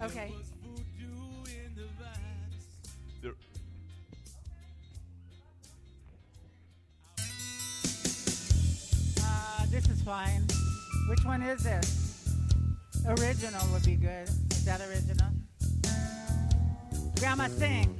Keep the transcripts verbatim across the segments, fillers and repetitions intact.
Okay. There- Uh, this is fine. Which one is this? Original would be good. Is that original? Grandma, sing.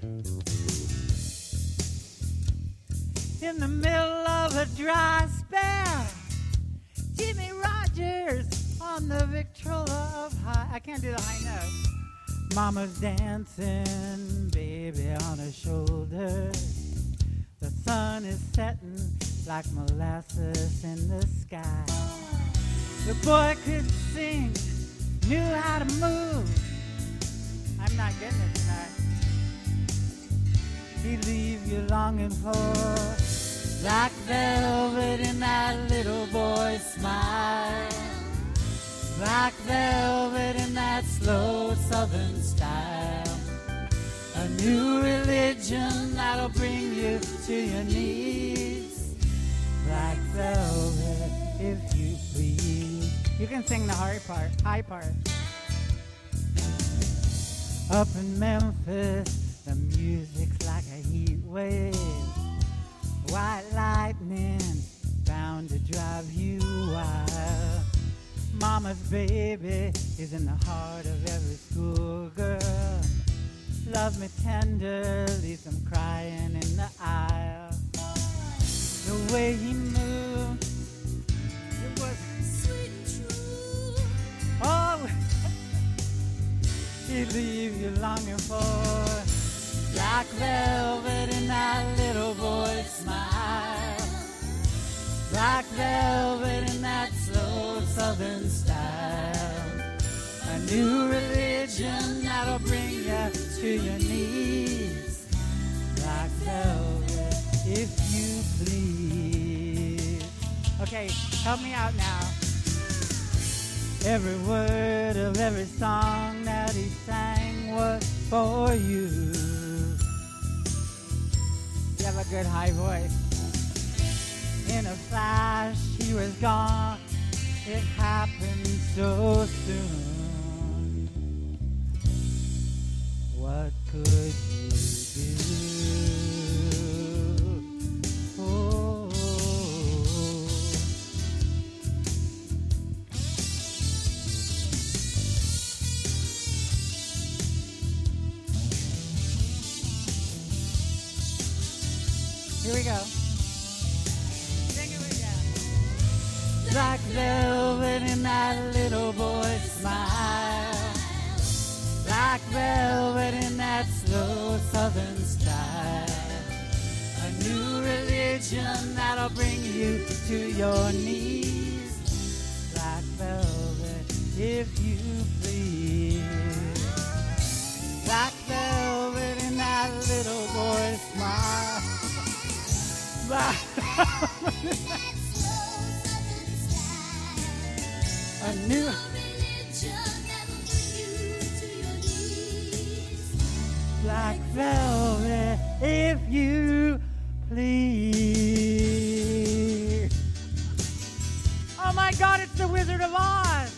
In the middle of a dry spell, Jimmy Rogers on the Victrola of high. I can't do the high note. Mama's dancing, baby on her shoulder. The sun is setting like molasses in the sky. The boy could sing, knew how to move. I'm not getting it tonight. He'd leave you longing for black velvet in that little boy's smile. Black velvet in that slow southern style. A new religion that'll bring you to your knees. Black velvet, if you please. You can sing the high part, high part. Up in Memphis, the music's like a heat wave. White lightning bound to drive you wild. Mama's baby is in the heart of every schoolgirl. Love me tender, leaves them crying in the aisle. The way he moved, it was sweet and true. Oh, he'd leave you longing for black velvet in that little boy's smile. Black velvet in that slow southern style. A new religion that'll bring you to your knees. Black velvet, if you please. Okay, help me out now. Every word of every song that he sang was for you. You have a good high voice. In a flash, he was gone. It happened so soon. What could you do? Oh. Here we go. Sing it with ya. Black velvet in that little boy's smile. Black velvet in that slow southern style. A new religion that'll bring you to your knees. Black velvet, if you please. Black velvet in that little boy's smile. Black velvet in that slow southern style. A new black velvet, if you please. Oh my God, it's the Wizard of Oz.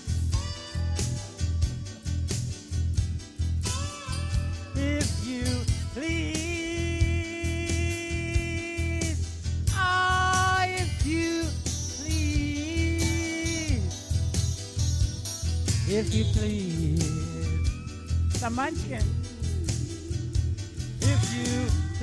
If you please. Ah, if you please. If you please. The Munchkin. If you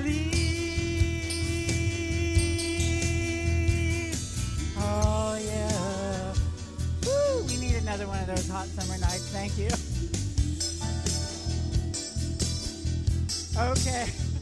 please. Oh, yeah. Woo, we need another one of those hot summer nights. Thank you. Okay.